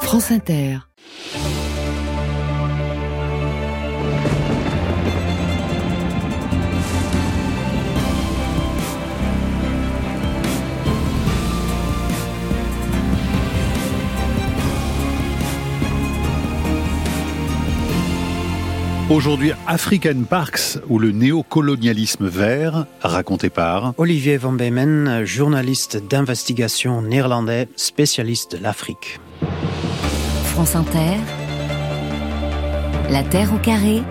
France Inter. Aujourd'hui, African Parks ou le néocolonialisme vert, raconté par Olivier Van Beemen, journaliste d'investigation néerlandais, spécialiste de l'Afrique. France Inter, La Terre au carré,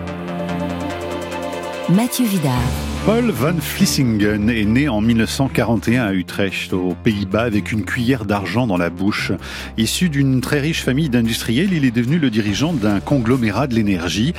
Mathieu Vidard. Paul van Vlissingen est né en 1941 à Utrecht, aux Pays-Bas, avec une cuillère d'argent dans la bouche. Issu d'une très riche famille d'industriels, il est devenu le dirigeant d'un conglomérat de l'énergie,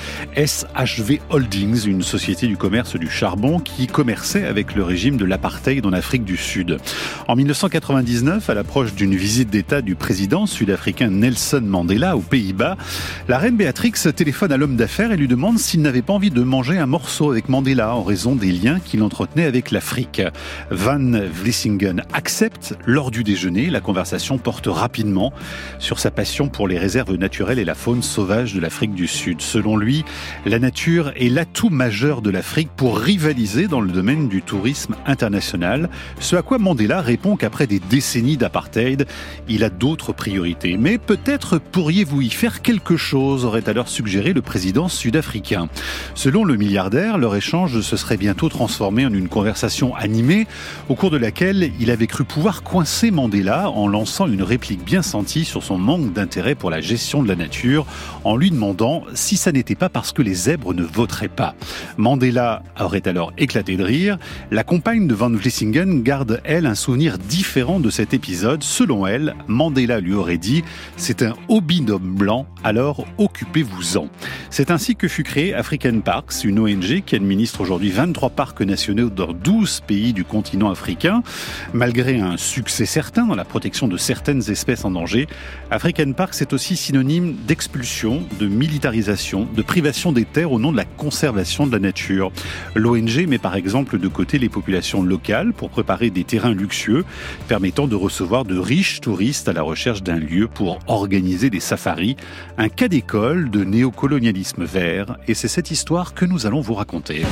SHV Holdings, une société du commerce du charbon qui commerçait avec le régime de l'apartheid en Afrique du Sud. En 1999, à l'approche d'une visite d'État du président sud-africain Nelson Mandela aux Pays-Bas, la reine Béatrix téléphone à l'homme d'affaires et lui demande s'il n'avait pas envie de manger un morceau avec Mandela en raison des liens qu'il entretenait avec l'Afrique. Van Vlissingen accepte. Lors du déjeuner, la conversation porte rapidement sur sa passion pour les réserves naturelles et la faune sauvage de l'Afrique du Sud. Selon lui, la nature est l'atout majeur de l'Afrique pour rivaliser dans le domaine du tourisme international. Ce à quoi Mandela répond qu'après des décennies d'apartheid, il a d'autres priorités. Mais peut-être pourriez-vous y faire quelque chose, aurait alors suggéré le président sud-africain. Selon le milliardaire, leur échange se serait bientôt transformé en une conversation animée au cours de laquelle il avait cru pouvoir coincer Mandela en lançant une réplique bien sentie sur son manque d'intérêt pour la gestion de la nature en lui demandant si ça n'était pas parce que les zèbres ne voteraient pas. Mandela aurait alors éclaté de rire. La compagne de Van Vlissingen garde, elle, un souvenir différent de cet épisode. Selon elle, Mandela lui aurait dit « C'est un hobby d'homme blanc, alors occupez-vous-en ». C'est ainsi que fut créée African Parks, une ONG qui administre aujourd'hui 23 parcs nationaux dans 12 pays du continent africain. Malgré un succès certain dans la protection de certaines espèces en danger, African Parks est aussi synonyme d'expulsion, de militarisation, de privation des terres au nom de la conservation de la nature. L'ONG met par exemple de côté les populations locales pour préparer des terrains luxueux permettant de recevoir de riches touristes à la recherche d'un lieu pour organiser des safaris. Un cas d'école de néocolonialisme vert, et c'est cette histoire que nous allons vous raconter.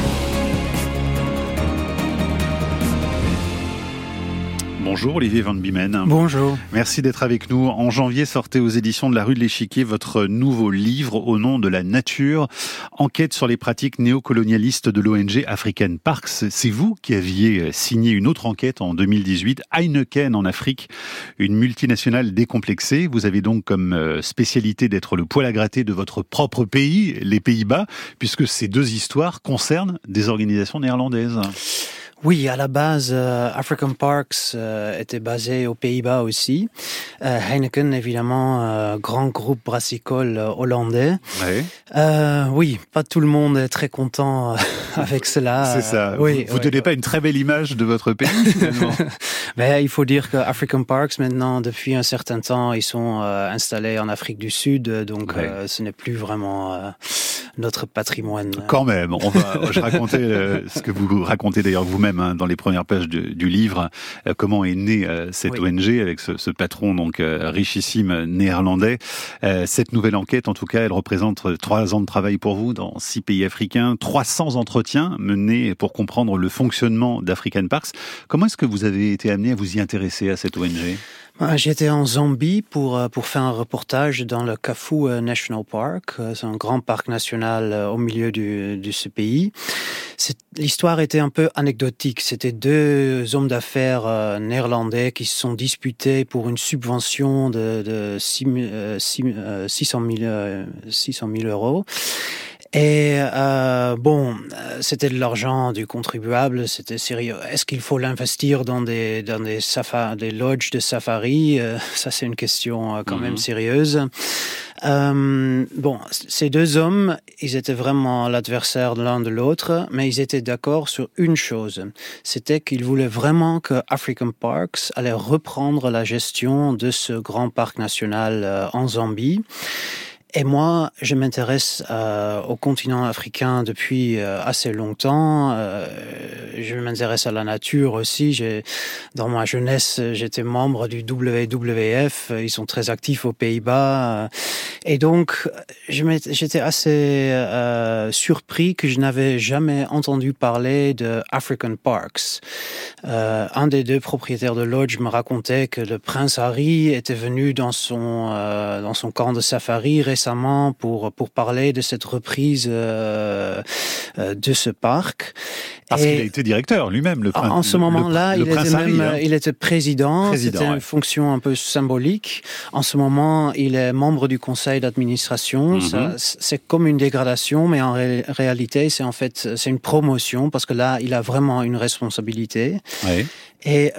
Bonjour Olivier Van Beemen. Bonjour. Merci d'être avec nous. En janvier sortait aux éditions de la Rue de l'Échiquier votre nouveau livre Au nom de la nature, enquête sur les pratiques néocolonialistes de l'ONG African Parks. C'est vous qui aviez signé une autre enquête en 2018, Heineken en Afrique, une multinationale décomplexée. Vous avez donc comme spécialité d'être le poil à gratter de votre propre pays, les Pays-Bas, puisque ces deux histoires concernent des organisations néerlandaises. Oui, à la base, African Parks était basé aux Pays-Bas aussi. Heineken, évidemment, grand groupe brassicole hollandais. Ouais. Oui, pas tout le monde est très content avec cela. C'est ça. Oui, vous donnez pas une très belle image de votre pays, finalement. Mais il faut dire que African Parks, maintenant, depuis un certain temps, ils sont installés en Afrique du Sud, donc ce n'est plus vraiment notre patrimoine. Quand même, je racontais ce que vous racontez d'ailleurs vous-même dans les premières pages du livre, comment est née cette ONG avec ce patron donc richissime néerlandais. Cette nouvelle enquête, en tout cas, elle représente 3 ans de travail pour vous dans 6 pays africains, 300 entretiens menés pour comprendre le fonctionnement d'African Parks. Comment est-ce que vous avez été amené à vous y intéresser à cette ONG ? J'étais en Zambie pour faire un reportage dans le Kafue National Park. C'est un grand parc national au milieu de ce pays. L'histoire était un peu anecdotique. C'était 2 hommes d'affaires néerlandais qui se sont disputés pour une subvention de 600 000 euros. Et c'était de l'argent du contribuable, c'était sérieux. Est-ce qu'il faut l'investir dans des lodges de safari? Ça, c'est une question quand même sérieuse. Ces 2 hommes, ils étaient vraiment l'adversaire de l'un de l'autre, mais ils étaient d'accord sur une chose. C'était qu'ils voulaient vraiment que African Parks allait reprendre la gestion de ce grand parc national en Zambie. Et moi, je m'intéresse au continent africain depuis assez longtemps. Je m'intéresse à la nature aussi. Dans ma jeunesse, j'étais membre du WWF. Ils sont très actifs aux Pays-Bas. Et donc, j'étais assez surpris que je n'avais jamais entendu parler de African Parks. Un des deux propriétaires de lodge me racontait que le prince Harry était venu dans son camp de safari récemment pour parler de cette reprise de ce parc. Parce qu'il a été directeur lui-même, le prince. En ce moment-là, il était président. C'était une ouais. fonction un peu symbolique. En ce moment, il est membre du conseil d'administration. Mm-hmm. C'est comme une dégradation, mais en réalité, c'est une promotion parce que là, il a vraiment une responsabilité. Ouais. Et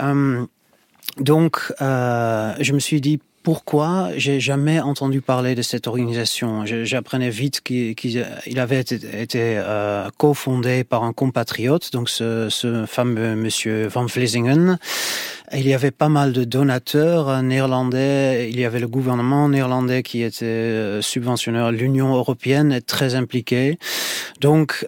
donc, je me suis dit, pourquoi j'ai jamais entendu parler de cette organisation? J'apprenais vite qu'il avait été cofondé par un compatriote, donc ce fameux monsieur Van Vlissingen. Il y avait pas mal de donateurs néerlandais. Il y avait le gouvernement néerlandais qui était subventionneur. L'Union européenne est très impliquée. Donc,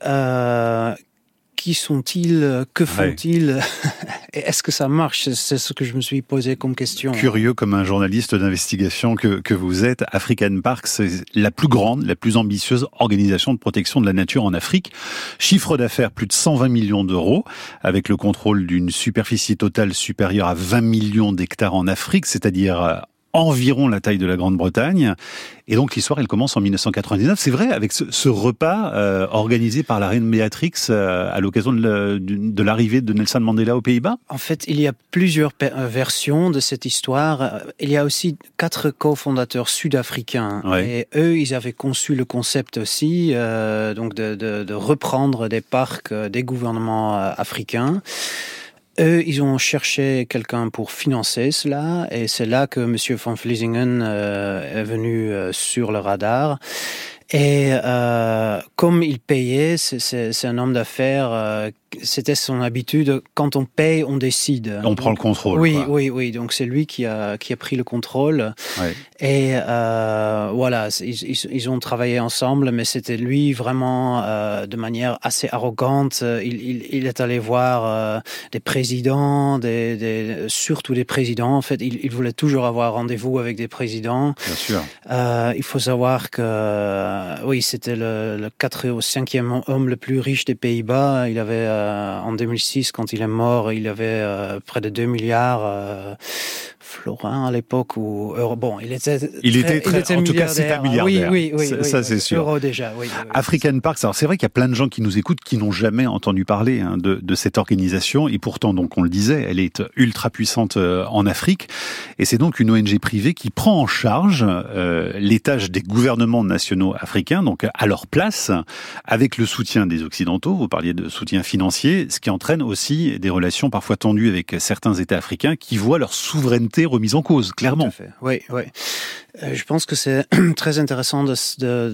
qui sont-ils? Que font-ils? Et est-ce que ça marche? C'est ce que je me suis posé comme question. Curieux comme un journaliste d'investigation que vous êtes, African Parks, c'est la plus grande, la plus ambitieuse organisation de protection de la nature en Afrique. Chiffre d'affaires plus de 120 millions d'euros, avec le contrôle d'une superficie totale supérieure à 20 millions d'hectares en Afrique, c'est-à-dire environ la taille de la Grande-Bretagne. Et donc l'histoire, elle commence en 1999. C'est vrai, avec ce repas organisé par la reine Béatrix à l'occasion de l'arrivée de Nelson Mandela aux Pays-Bas. En fait, il y a plusieurs versions de cette histoire. Il y a aussi 4 cofondateurs sud-africains. Ouais. Et eux, ils avaient conçu le concept aussi, donc de reprendre des parcs des gouvernements africains. Eux, ils ont cherché quelqu'un pour financer cela, et c'est là que Monsieur Van Vlissingen est venu sur le radar. Et comme il payait, c'est un homme d'affaires. C'était son habitude. Quand on paye, on décide. On prend le contrôle. Oui, quoi. oui. Donc c'est lui qui a pris le contrôle. Ouais. Et voilà, ils ont travaillé ensemble, mais c'était lui vraiment de manière assez arrogante. Il est allé voir des présidents, surtout des présidents. En fait, il voulait toujours avoir rendez-vous avec des présidents. Bien sûr. Il faut savoir que oui, c'était le 4e ou 5e homme le plus riche des Pays-Bas. Il avait en 2006, quand il est mort, il avait près de 2 milliards florins à l'époque. Bon, il était très en tout cas, c'est un milliardaire. Oui, ça c'est sûr. Euros déjà, oui. African Parks, alors c'est vrai qu'il y a plein de gens qui nous écoutent qui n'ont jamais entendu parler de cette organisation, et pourtant, donc on le disait, elle est ultra puissante en Afrique, et c'est donc une ONG privée qui prend en charge les tâches des gouvernements nationaux africains, donc à leur place, avec le soutien des Occidentaux. Vous parliez de soutien financier, ce qui entraîne aussi des relations parfois tendues avec certains États africains qui voient leur souveraineté remise en cause, clairement. Tout à fait. Oui. Je pense que c'est très intéressant de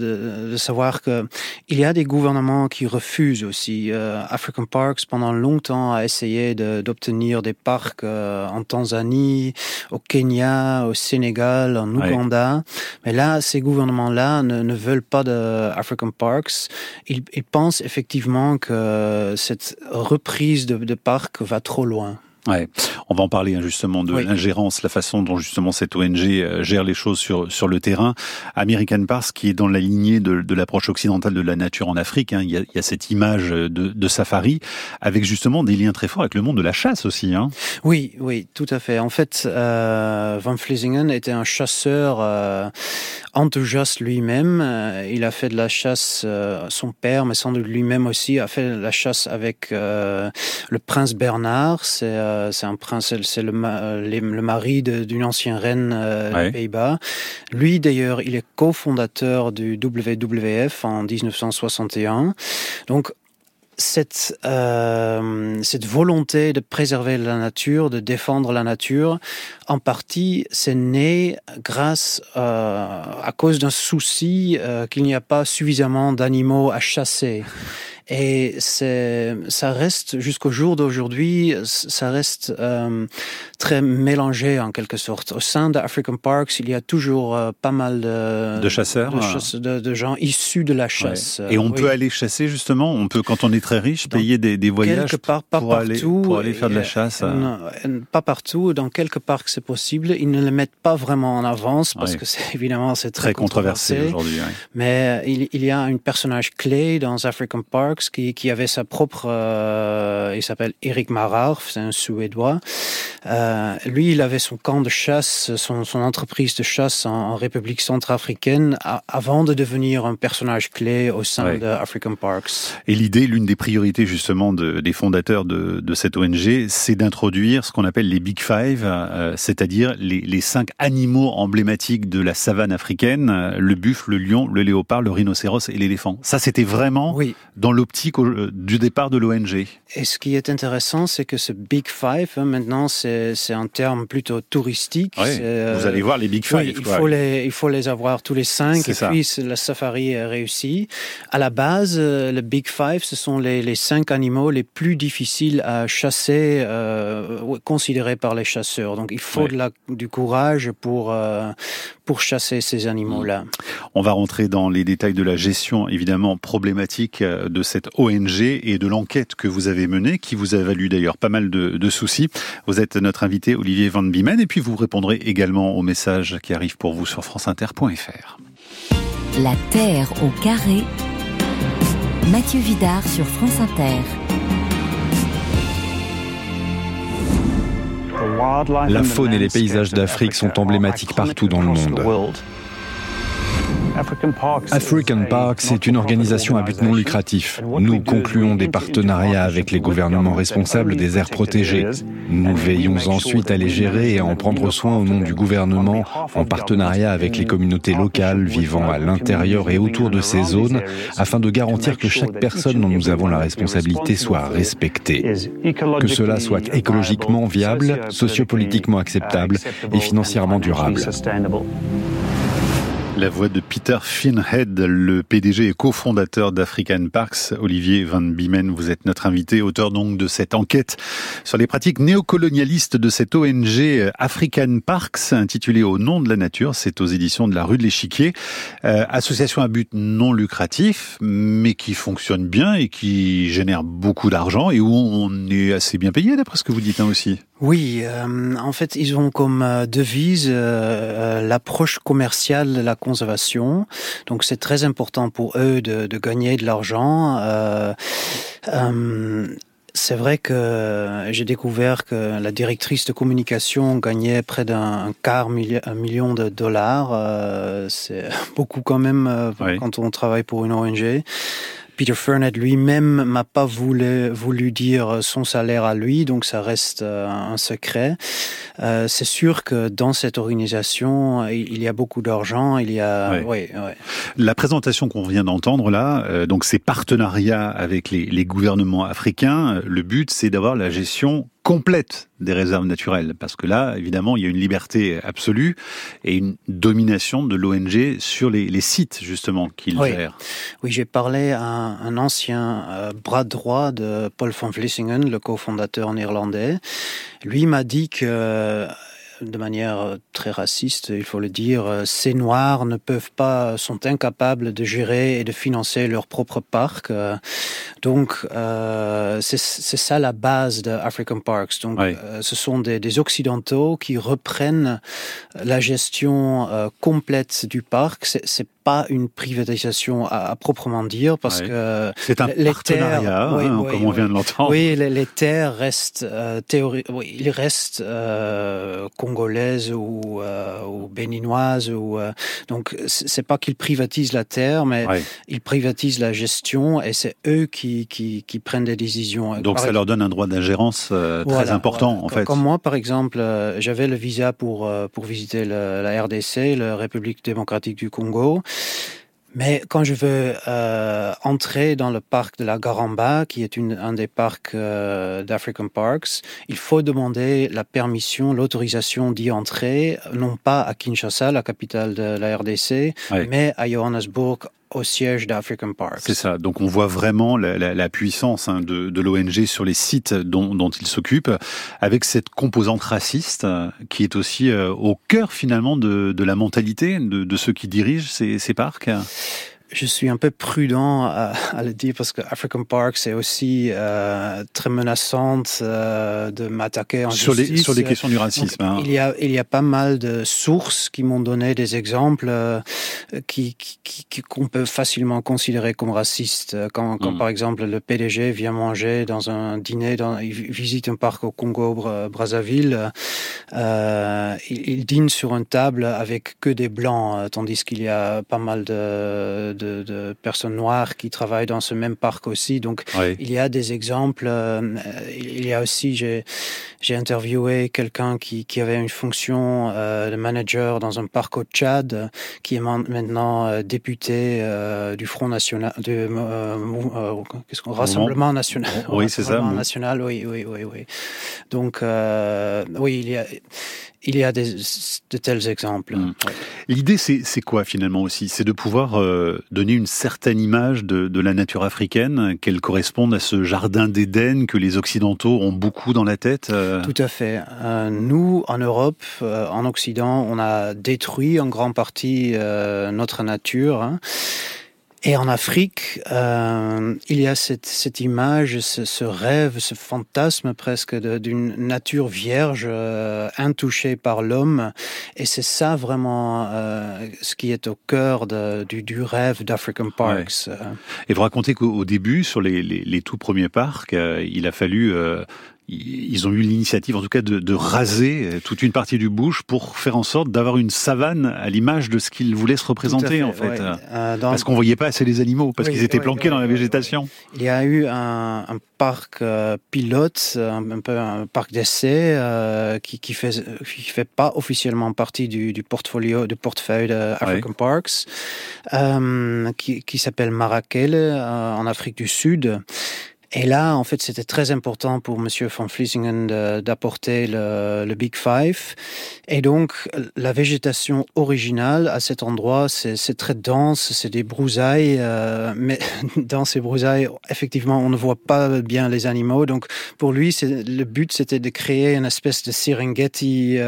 savoir que il y a des gouvernements qui refusent aussi. African Parks, pendant longtemps, a essayé d'obtenir des parcs en Tanzanie, au Kenya, au Sénégal, en Ouganda. Ouais. Mais là, ces gouvernements-là ne veulent pas de African Parks. Ils pensent effectivement que cette reprise de parcs va trop loin. Ouais, on va en parler justement de l'ingérence, la façon dont justement cette ONG gère les choses sur le terrain. American Parks, qui est dans la lignée de l'approche occidentale de la nature en Afrique, il y a cette image de safari, avec justement des liens très forts avec le monde de la chasse aussi. Oui, tout à fait. En fait, Van Vlissingen était un chasseur enthousiaste lui-même. Il a fait de la chasse, son père, mais sans doute lui-même aussi, a fait de la chasse avec le prince Bernard. C'est un prince, c'est le mari d'une ancienne reine des Pays-Bas. Lui, d'ailleurs, il est cofondateur du WWF en 1961. Donc, cette volonté de préserver la nature, de défendre la nature, en partie, c'est né grâce à cause d'un souci qu'il n'y a pas suffisamment d'animaux à chasser. Et ça reste, jusqu'au jour d'aujourd'hui, ça reste très mélangé en quelque sorte. Au sein d'African Parks, il y a toujours pas mal de chasseurs, de gens issus de la chasse. Ouais. Et on peut aller chasser justement, on peut, quand on est très riche, payer des voyages pour aller faire de la chasse. Non, pas partout. Dans quelques parcs, c'est possible. Ils ne le mettent pas vraiment en avance parce que c'est très controversé aujourd'hui. Ouais. Mais il y a un personnage clé dans African Parks qui avait sa propre... il s'appelle Eric Mararf, c'est un Suédois. Lui, il avait son camp de chasse, son entreprise de chasse en République centrafricaine avant de devenir un personnage clé au sein de African Parks. Et l'une des priorités justement des fondateurs de cette ONG, c'est d'introduire ce qu'on appelle les Big Five, c'est-à-dire les 5 animaux emblématiques de la savane africaine, le buffle, le lion, le léopard, le rhinocéros et l'éléphant. Ça, c'était vraiment dans l'optique du départ de l'ONG. Et ce qui est intéressant, c'est que ce Big Five, maintenant, c'est un terme plutôt touristique. Vous allez voir les Big Five. Il faut les avoir tous les 5, puis la safari est réussi. À la base, le Big Five, ce sont les 5 animaux les plus difficiles à chasser, considérés par les chasseurs. Donc, il faut du courage pour chasser ces animaux-là. On va rentrer dans les détails de la gestion, évidemment, problématique de cette ONG et de l'enquête que vous avez menée, qui vous a valu d'ailleurs pas mal de soucis. Vous êtes notre invité Olivier Van Biemen et puis vous répondrez également aux messages qui arrivent pour vous sur franceinter.fr. La Terre au carré. Mathieu Vidard sur France Inter. La faune et les paysages d'Afrique sont emblématiques partout dans le monde. African Parks est une organisation à but non lucratif. Nous concluons des partenariats avec les gouvernements responsables des aires protégées. Nous veillons ensuite à les gérer et à en prendre soin au nom du gouvernement, en partenariat avec les communautés locales vivant à l'intérieur et autour de ces zones, afin de garantir que chaque personne dont nous avons la responsabilité soit respectée. Que cela soit écologiquement viable, sociopolitiquement acceptable et financièrement durable. La voix de Peter Finhead, le PDG et cofondateur d'African Parks. Olivier Van Biemen, vous êtes notre invité, auteur donc de cette enquête sur les pratiques néocolonialistes de cette ONG African Parks, intitulée Au nom de la nature. C'est aux éditions de la Rue de l'Échiquier. Association à but non lucratif, mais qui fonctionne bien et qui génère beaucoup d'argent et où on est assez bien payé, d'après ce que vous dites aussi. Oui, en fait, ils ont comme devise l'approche commerciale de la conservation. Donc, c'est très important pour eux de gagner de l'argent. C'est vrai que j'ai découvert que la directrice de communication gagnait près d'un $250 000. C'est beaucoup quand même quand on travaille pour une ONG. Peter Finhead lui-même m'a pas voulu dire son salaire à lui, donc ça reste un secret. C'est sûr que dans cette organisation, il y a beaucoup d'argent, il y a... La présentation qu'on vient d'entendre là, donc ces partenariats avec les gouvernements africains, le but c'est d'avoir la gestion complète des réserves naturelles, parce que là, évidemment, il y a une liberté absolue et une domination de l'ONG sur les sites, justement, qu'ils gèrent. Oui, j'ai parlé à un ancien bras droit de Paul van Vlissingen, le cofondateur néerlandais. Lui m'a dit que, de manière très raciste, il faut le dire, ces Noirs sont incapables de gérer et de financer leur propre parc. Donc, c'est ça la base de African Parks. Donc, ce sont des Occidentaux qui reprennent la gestion complète du parc. C'est pas une privatisation à proprement dire, parce que c'est un partenariat, comme on vient de l'entendre. Oui, les terres restent ils restent congolaises ou béninoises donc c'est pas qu'ils privatisent la terre, mais ils privatisent la gestion et c'est eux qui prennent des décisions. Donc ça leur donne un droit d'ingérence très important en fait. Comme moi par exemple, j'avais le visa pour visiter la RDC, la République démocratique du Congo. Mais quand je veux entrer dans le parc de la Garamba, qui est un des parcs d'African Parks, il faut demander la permission, l'autorisation d'y entrer, non pas à Kinshasa, la capitale de la RDC, mais à Johannesburg, au siège d'African Parks. C'est ça. Donc on voit vraiment la puissance de l'ONG sur les sites dont il s'occupe, avec cette composante raciste qui est aussi au cœur finalement de la mentalité de ceux qui dirigent ces parcs. Je suis un peu prudent à le dire parce que African Park c'est aussi très menaçante de m'attaquer en justice. Sur les questions du racisme. Donc, il y a pas mal de sources qui m'ont donné des exemples qu'on peut facilement considérer comme racistes. Quand par exemple le PDG vient manger dans un dîner, il visite un parc au Congo Brazzaville, il dîne sur une table avec que des blancs, tandis qu'il y a pas mal de personnes noires qui travaillent dans ce même parc aussi. Donc, oui. Il y a des exemples. Il y a aussi, j'ai interviewé quelqu'un qui avait une fonction de manager dans un parc au Tchad, qui est maintenant député du Front National, Rassemblement National. Oui, c'est ça. National, oui. Donc, oui, il y a de tels exemples. Ouais. L'idée, c'est quoi finalement aussi ? C'est de pouvoir donner une certaine image de la nature africaine, qu'elle corresponde à ce jardin d'Éden que les Occidentaux ont beaucoup dans la tête. Tout à fait. Nous, en Europe, en Occident, on a détruit en grande partie notre nature. Hein. Et en Afrique, il y a cette image, ce rêve, ce fantasme presque d'une nature vierge, intouchée par l'homme. Et c'est ça vraiment ce qui est au cœur du rêve d'African Parks. Ouais. Et vous racontez qu'au début, sur les tout premiers parcs, il a fallu... Ils ont eu l'initiative, en tout cas, de raser toute une partie du bush pour faire en sorte d'avoir une savane à l'image de ce qu'ils voulaient se représenter, en fait. Ouais. Parce qu'on voyait pas assez les animaux, parce qu'ils étaient planqués dans la végétation. Il y a eu un parc pilote, un peu un parc d'essai, qui fait pas officiellement partie du portefeuille de African Parks, qui s'appelle Marakele, en Afrique du Sud. Et là, en fait, c'était très important pour Monsieur van Vlissingen d'apporter le Big Five. Et donc, la végétation originale à cet endroit, c'est très dense, c'est des broussailles, mais dans ces broussailles, effectivement, on ne voit pas bien les animaux. Donc, pour lui, le but, c'était de créer une espèce de Serengeti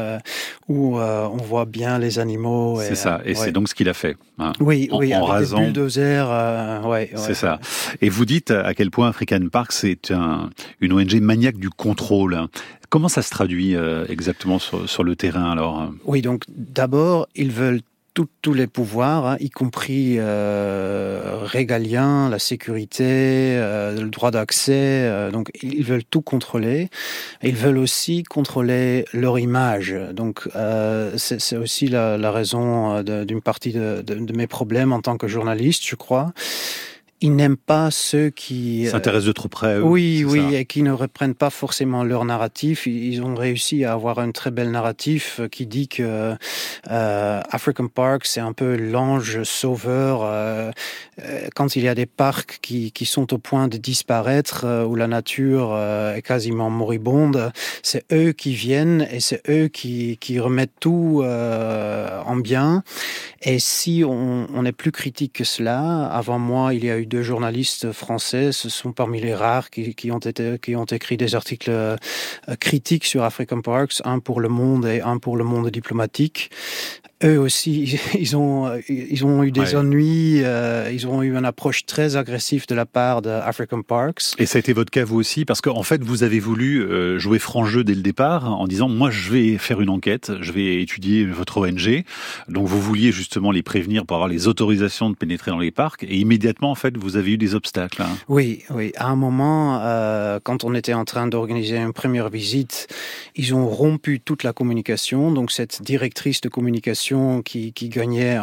où on voit bien les animaux. C'est ça, et c'est donc ce qu'il a fait. Hein, oui, en avec rasant. des bulldozers. C'est ça. Et vous dites à quel point African Park, c'est une ONG maniaque du contrôle. Comment ça se traduit exactement sur le terrain alors ? Oui, donc d'abord, ils veulent tous les pouvoirs, hein, y compris régaliens, la sécurité, le droit d'accès. Donc, ils veulent tout contrôler. Ils veulent aussi contrôler leur image. Donc, c'est aussi la raison d'une partie de mes problèmes en tant que journaliste, je crois. Ils n'aiment pas ceux qui s'intéressent de trop près. Oui, et qui ne reprennent pas forcément leur narratif. Ils ont réussi à avoir un très bel narratif qui dit que African Park, c'est un peu l'ange sauveur. Quand il y a des parcs qui sont au point de disparaître, où la nature est quasiment moribonde, c'est eux qui viennent et c'est eux qui remettent tout en bien. Et si on est plus critique que cela, avant moi, il y a eu 2 journalistes français, ce sont parmi les rares qui ont écrit des articles critiques sur African Parks, un pour Le Monde et un pour Le Monde diplomatique. Eux aussi, ils ont eu des ennuis, ils ont eu une approche très agressive de la part d'African Parks. Et ça a été votre cas vous aussi, parce qu'en fait, vous avez voulu jouer franc jeu dès le départ, en disant, moi je vais faire une enquête, je vais étudier votre ONG. Donc vous vouliez justement les prévenir pour avoir les autorisations de pénétrer dans les parcs, et immédiatement, en fait, vous avez eu des obstacles. Hein. Oui. À un moment, quand on était en train d'organiser une première visite, ils ont rompu toute la communication. Donc cette directrice de communication qui gagnait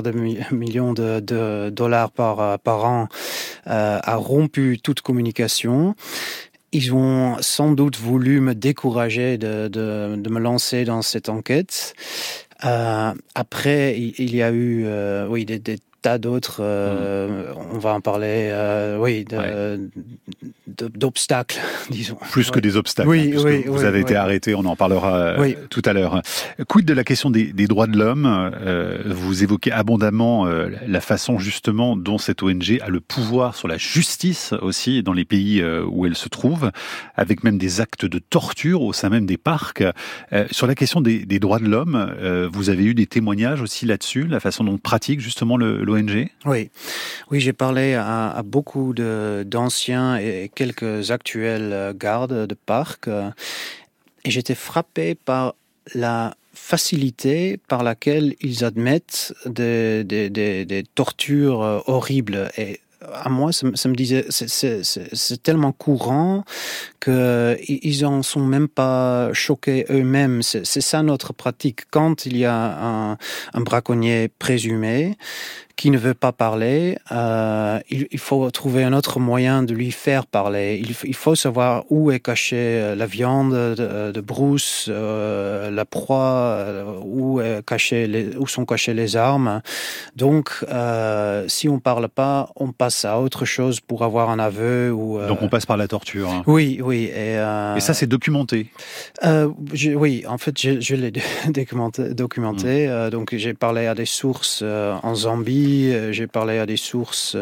$250 000 par an a rompu toute communication. Ils ont sans doute voulu me décourager de me lancer dans cette enquête. Après, il y a eu des tas d'autres, on va en parler, d'obstacles, disons. Plus que des obstacles, vous avez été arrêté, on en parlera tout à l'heure. Quid de la question des droits de l'homme, vous évoquez abondamment la façon justement dont cette ONG a le pouvoir sur la justice aussi dans les pays où elle se trouve, avec même des actes de torture au sein même des parcs. Sur la question des droits de l'homme, vous avez eu des témoignages aussi là-dessus, la façon dont pratique justement l'ONG? Oui, j'ai parlé à beaucoup d'anciens et quelques actuels gardes de parcs et j'étais frappé par la facilité par laquelle ils admettent des tortures horribles. Et à moi, ça me disait, c'est tellement courant qu'ils en sont même pas choqués eux-mêmes. C'est ça notre pratique. Quand il y a un braconnier présumé qui ne veut pas parler, il faut trouver un autre moyen de lui faire parler. Il faut savoir où est cachée la viande de brousse, la proie, où sont cachées les armes. Donc, si on parle pas, on passe à autre chose pour avoir un aveu. Donc on passe par la torture. Hein. Oui. Et ça, c'est documenté. Oui, en fait, je l'ai documenté. Donc j'ai parlé à des sources en Zambie. J'ai parlé à des sources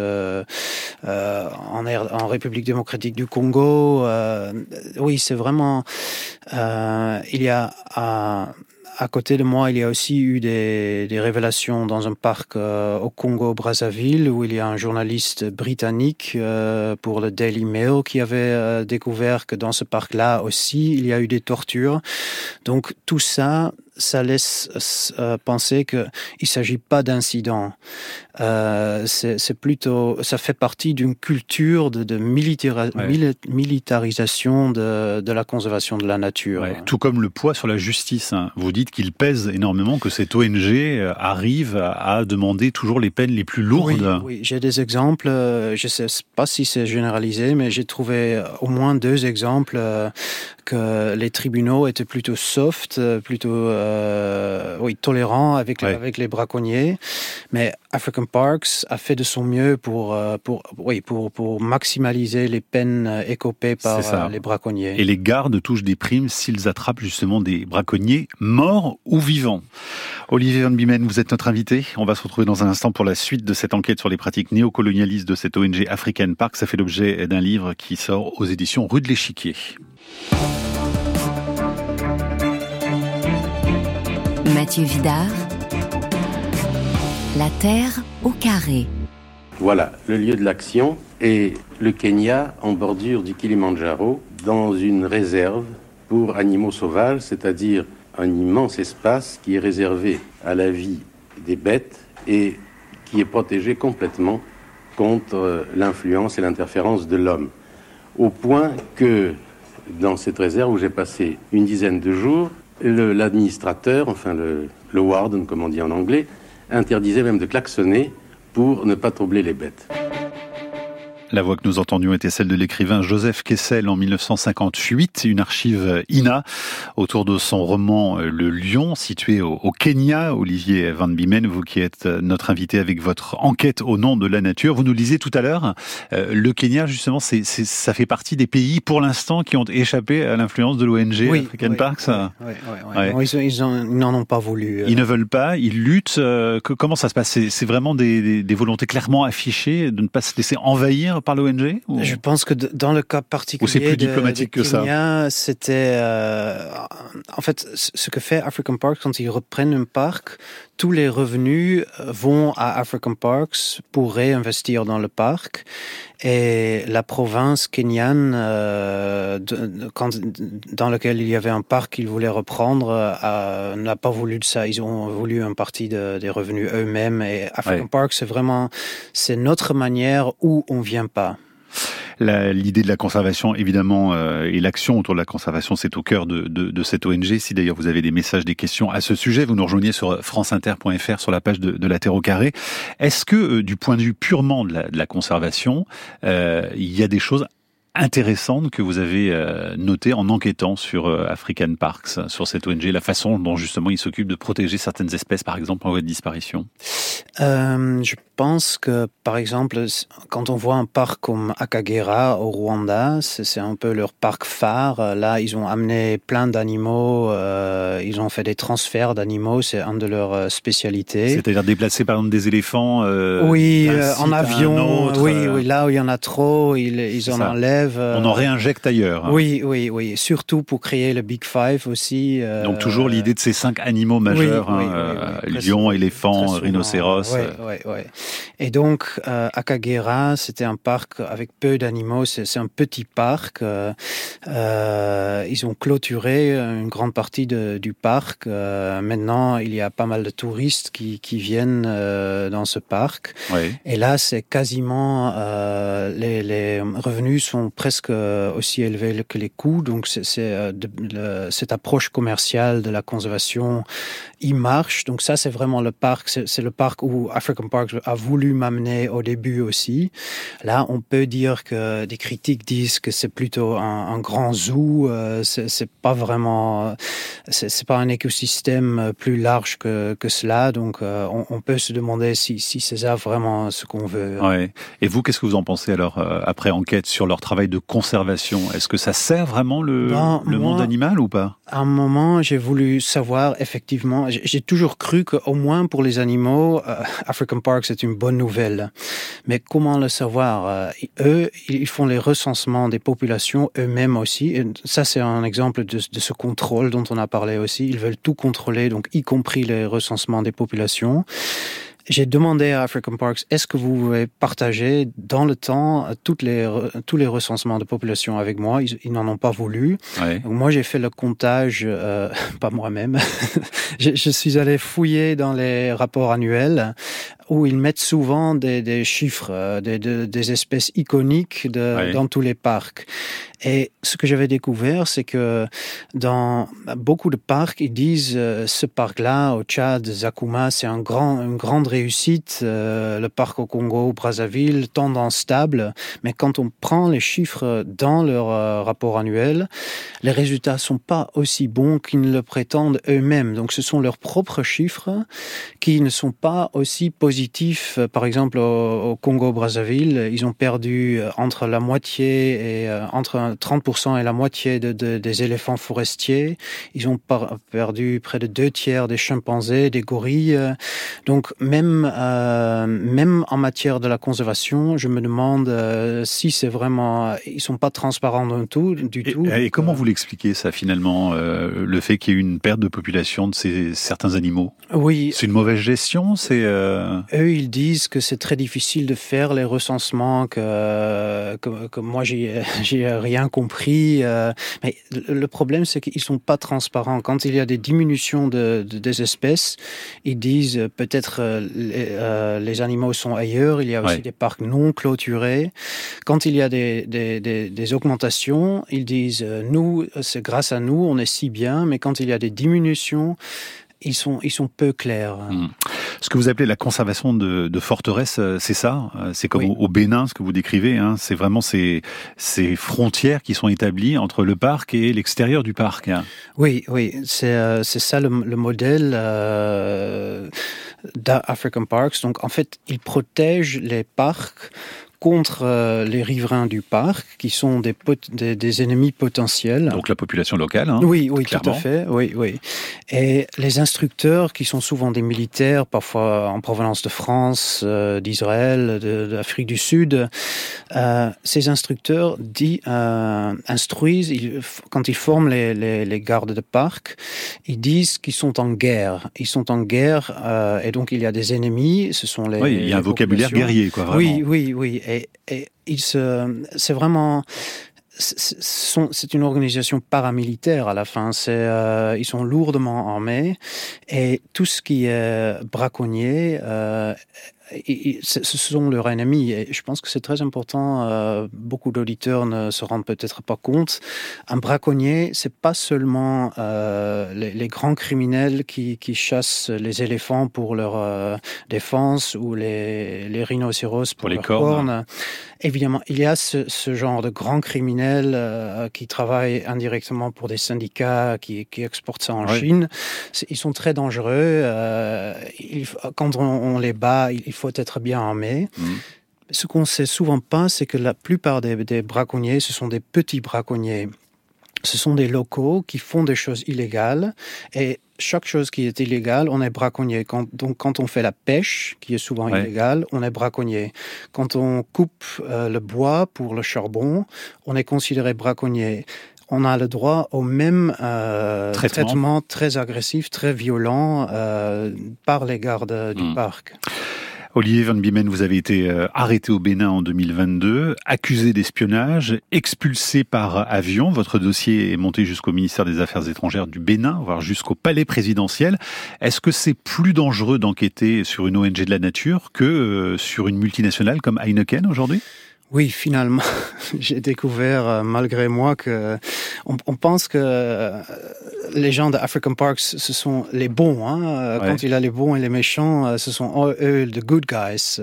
en République démocratique du Congo. Oui, c'est vraiment... il y a... À côté de moi, il y a aussi eu des révélations dans un parc au Congo-Brazzaville où il y a un journaliste britannique pour le Daily Mail qui avait découvert que dans ce parc-là aussi, il y a eu des tortures. Donc tout ça laisse penser qu'il ne s'agit pas d'incidents. C'est plutôt, ça fait partie d'une culture de militarisation de la conservation de la nature. Ouais, tout comme le poids sur la justice. Hein. Vous dites qu'il pèse énormément, que cette ONG arrive à demander toujours les peines les plus lourdes. Oui, j'ai des exemples. Je ne sais pas si c'est généralisé, mais j'ai trouvé au moins 2 exemples que les tribunaux étaient plutôt soft, plutôt tolérants avec les braconniers. Mais African Parks a fait de son mieux pour maximaliser les peines écopées par les braconniers. Et les gardes touchent des primes s'ils attrapent justement des braconniers morts ou vivants. Olivier Van Biemen, vous êtes notre invité. On va se retrouver dans un instant pour la suite de cette enquête sur les pratiques néocolonialistes de cette ONG African Parks. Ça fait l'objet d'un livre qui sort aux éditions Rue de l'Échiquier. Mathieu Vidard, la Terre au carré. Voilà, le lieu de l'action est le Kenya, en bordure du Kilimandjaro, dans une réserve pour animaux sauvages, c'est-à-dire un immense espace qui est réservé à la vie des bêtes et qui est protégé complètement contre l'influence et l'interférence de l'homme. Au point que, dans cette réserve où j'ai passé une dizaine de jours, l'administrateur, enfin le warden, comme on dit en anglais, interdisait même de klaxonner pour ne pas troubler les bêtes. La voix que nous entendions était celle de l'écrivain Joseph Kessel en 1958, une archive INA autour de son roman Le Lion, situé au Kenya. Olivier Van Biemen, vous qui êtes notre invité avec votre enquête au nom de la nature. Vous nous le disiez tout à l'heure, le Kenya, justement, ça fait partie des pays, pour l'instant, qui ont échappé à l'influence de l'ONG African Parks. Oui. Ils n'en ont pas voulu. Ils ne veulent pas, ils luttent. Comment ça se passe ? C'est vraiment des volontés clairement affichées de ne pas se laisser envahir par l'ONG ou... Je pense que dans le cas particulier ou c'est plus diplomatique de Kenya, que ça. C'était en fait ce que fait African Parks quand ils reprennent un parc, tous les revenus vont à African Parks pour réinvestir dans le parc. Et la province kenyane, dans laquelle il y avait un parc qu'ils voulaient reprendre, n'a pas voulu de ça. Ils ont voulu une partie des revenus eux-mêmes. Et African Park, c'est notre manière où on vient pas. L'idée de la conservation, évidemment, et l'action autour de la conservation, c'est au cœur de cette ONG. Si d'ailleurs vous avez des messages, des questions à ce sujet, vous nous rejoignez sur franceinter.fr, sur la page de la Terre au carré. Est-ce que, du point de vue purement de la conservation, il y a des choses intéressantes que vous avez notées en enquêtant sur African Parks, sur cette ONG, la façon dont justement ils s'occupent de protéger certaines espèces, par exemple, en voie de disparition? Je pense que, par exemple, quand on voit un parc comme Akagera au Rwanda, c'est un peu leur parc phare. Là, ils ont amené plein d'animaux, ils ont fait des transferts d'animaux, c'est une de leurs spécialités. C'est-à-dire déplacer par exemple des éléphants oui, en avion, oui, là où il y en a trop, ils en enlèvent. On en réinjecte ailleurs. Hein. Oui, surtout pour créer le Big Five aussi. Donc toujours l'idée de ces 5 animaux majeurs, lions, éléphants, rhinocéros. Oui. Et donc, Akagera, c'était un parc avec peu d'animaux, c'est un petit parc. Ils ont clôturé une grande partie du parc. Maintenant, il y a pas mal de touristes qui viennent dans ce parc. Oui. Et là, c'est quasiment... les revenus sont presque aussi élevés que les coûts. Donc, cette approche commerciale de la conservation, il marche. Donc ça, c'est vraiment le parc. C'est le parc où African Parks a voulu m'amener au début aussi. Là, on peut dire que des critiques disent que c'est plutôt un grand zoo. C'est pas vraiment... C'est pas un écosystème plus large que cela. Donc, on peut se demander si c'est ça vraiment ce qu'on veut. Ouais. Et vous, qu'est-ce que vous en pensez alors, après enquête sur leur travail de conservation? Est-ce que ça sert vraiment le monde animal ou pas? À un moment, j'ai voulu savoir, effectivement, j'ai toujours cru qu'au moins pour les animaux, African Park, c'est une bonne nouvelle. Mais comment le savoir? Eux, ils font les recensements des populations eux-mêmes aussi. Et ça, c'est un exemple de ce contrôle dont on a parlé aussi. Ils veulent tout contrôler, donc y compris les recensements des populations. J'ai demandé à African Parks, est-ce que vous pouvez partager dans le temps tous les recensements de population avec moi? Ils n'en ont pas voulu. Ouais. Donc moi, j'ai fait le comptage, pas moi-même. je suis allé fouiller dans les rapports annuels où ils mettent souvent des chiffres, des espèces iconiques dans tous les parcs. Et ce que j'avais découvert, c'est que dans beaucoup de parcs, ils disent ce parc-là, au Tchad, Zakuma, c'est une grande réussite. Le parc au Congo, Brazzaville, tendance stable. Mais quand on prend les chiffres dans leur rapport annuel, les résultats sont pas aussi bons qu'ils ne le prétendent eux-mêmes. Donc ce sont leurs propres chiffres qui ne sont pas aussi positifs. Par exemple, au Congo-Brazzaville, ils ont perdu entre la moitié et entre 30% et la moitié des éléphants forestiers. Ils ont perdu près de 2/3 des chimpanzés, des gorilles. Donc même en matière de la conservation, je me demande si c'est vraiment... Ils sont pas transparents du tout. Et comment vous l'expliquez ça finalement, le fait qu'il y ait une perte de population de certains animaux? Oui. C'est une mauvaise gestion, Eux, ils disent que c'est très difficile de faire les recensements, que moi j'ai rien compris. Mais le problème, c'est qu'ils sont pas transparents. Quand il y a des diminutions des espèces, ils disent peut-être les animaux sont ailleurs. Il y a aussi des parcs non clôturés. Quand il y a des augmentations, ils disent nous, c'est grâce à nous, on est si bien. Mais quand il y a des diminutions, ils sont peu clairs. Ce que vous appelez la conservation de forteresses, c'est ça? C'est comme au Bénin, ce que vous décrivez, hein? C'est vraiment ces frontières qui sont établies entre le parc et l'extérieur du parc. Hein? Oui, c'est ça le modèle d'African Parks. Donc en fait, ils protègent les parcs contre les riverains du parc, qui sont des ennemis potentiels. Donc la population locale, hein, oui, clairement. Tout à fait, oui. Et les instructeurs, qui sont souvent des militaires, parfois en provenance de France, d'Israël, d'Afrique du Sud, ces instructeurs instruisent, quand ils forment les gardes de parc, ils disent qu'ils sont en guerre. Ils sont en guerre, et donc il y a des ennemis, ce sont les... Oui, il y a un vocabulaire guerrier, quoi, vraiment. Oui. Et c'est vraiment... C'est une organisation paramilitaire à la fin. Ils sont lourdement armés et tout ce qui est braconnier ce sont leurs ennemis. Et je pense que c'est très important. Beaucoup d'auditeurs ne se rendent peut-être pas compte. Un braconnier, c'est pas seulement les grands criminels qui chassent les éléphants pour leur défense ou les rhinocéros pour leurs cornes. Évidemment, il y a ce genre de grands criminels qui travaillent indirectement pour des syndicats qui exportent ça en Chine. Ils sont très dangereux. Quand on les bat, il faut être bien armé. Ce qu'on sait souvent pas, c'est que la plupart des braconniers, ce sont des petits braconniers. Ce sont des locaux qui font des choses illégales et chaque chose qui est illégale, on est braconnier. Quand on fait la pêche, qui est souvent illégale, on est braconnier. Quand on coupe le bois pour le charbon, on est considéré braconnier. On a le droit au même traitement très agressif, très violent par les gardes du parc. Olivier Van Biemen, vous avez été arrêté au Bénin en 2022, accusé d'espionnage, expulsé par avion. Votre dossier est monté jusqu'au ministère des Affaires étrangères du Bénin, voire jusqu'au palais présidentiel. Est-ce que c'est plus dangereux d'enquêter sur une ONG de la nature que sur une multinationale comme Heineken aujourd'hui ? Oui, finalement, j'ai découvert, malgré moi, que on pense que les gens de African Parks, ce sont les bons. Quand il y a les bons et les méchants, ce sont eux, the good guys.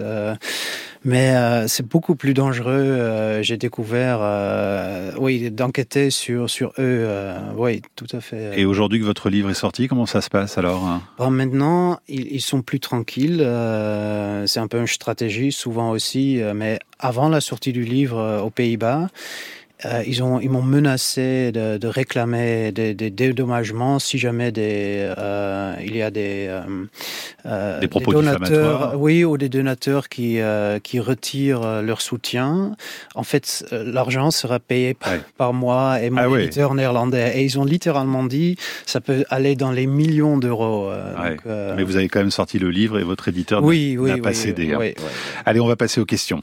Mais c'est beaucoup plus dangereux. J'ai découvert, d'enquêter sur eux. Oui, tout à fait. Et aujourd'hui que votre livre est sorti, comment ça se passe alors ? Maintenant, ils sont plus tranquilles. C'est un peu une stratégie, souvent aussi. Mais avant la sortie du livre aux Pays-Bas, ils m'ont menacé de réclamer des dédommagements si jamais il y a des propos donateurs, ou des donateurs qui retirent leur soutien. En fait, l'argent sera payé par moi et mon éditeur néerlandais. Et ils ont littéralement dit ça peut aller dans les millions d'euros. Mais vous avez quand même sorti le livre et votre éditeur n'a pas cédé. Oui. Allez, on va passer aux questions.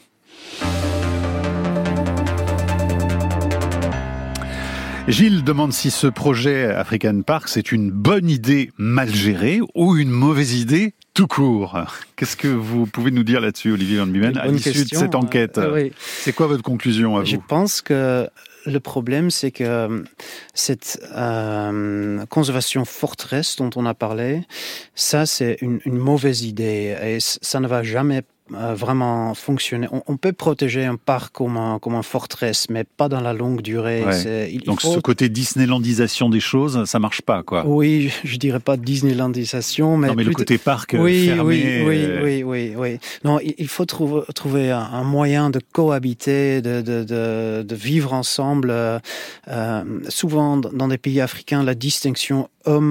Gilles demande si ce projet African Park, c'est une bonne idée mal gérée ou une mauvaise idée tout court. Qu'est-ce que vous pouvez nous dire là-dessus, Olivier Van Biemen, à l'issue de cette enquête ? C'est quoi votre conclusion à vous ? Je pense que le problème, c'est que cette conservation forteresse dont on a parlé, ça, c'est une mauvaise idée et ça ne va jamais vraiment fonctionner. On peut protéger un parc comme un forteresse, mais pas dans la longue durée. Donc ce côté Disneylandisation des choses, ça marche pas, quoi. Oui, je dirais pas Disneylandisation, mais... Non, mais le côté parc fermé... Oui. Non, il faut trouver un moyen de cohabiter, de vivre ensemble. Souvent, dans des pays africains, la distinction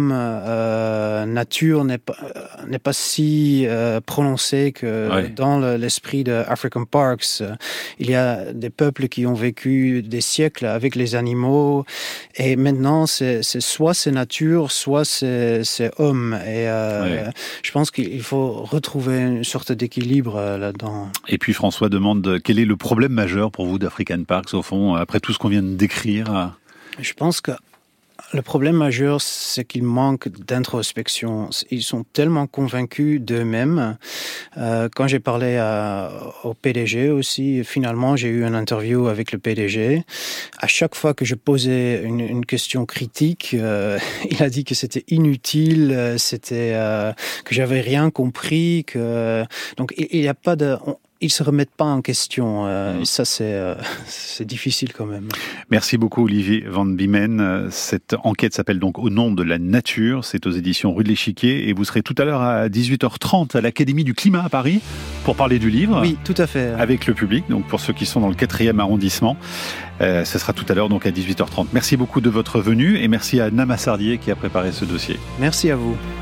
homme-nature n'est pas si prononcée que dans l'esprit de African Parks. Il y a des peuples qui ont vécu des siècles avec les animaux et maintenant c'est soit c'est nature, soit c'est homme. Et je pense qu'il faut retrouver une sorte d'équilibre là-dedans. Et puis François demande quel est le problème majeur pour vous d'African Parks au fond, après tout ce qu'on vient de décrire. Je pense que le problème majeur, c'est qu'il manque d'introspection. Ils sont tellement convaincus d'eux-mêmes. Quand j'ai parlé au PDG aussi, finalement, j'ai eu une interview avec le PDG. À chaque fois que je posais une question critique, il a dit que c'était inutile, que j'avais rien compris, donc il n'y a pas de... Ils se remettent pas en question. Ça, c'est difficile quand même. Merci beaucoup, Olivier Van Biemen. Cette enquête s'appelle donc Au nom de la nature. C'est aux éditions Rue de l'Échiquier. Et vous serez tout à l'heure à 18h30 à l'Académie du Climat à Paris pour parler du livre. Oui, tout à fait. Avec le public. Donc, pour ceux qui sont dans le 4e arrondissement. Ce sera tout à l'heure, donc à 18h30. Merci beaucoup de votre venue et merci à Nama Sardier qui a préparé ce dossier. Merci à vous.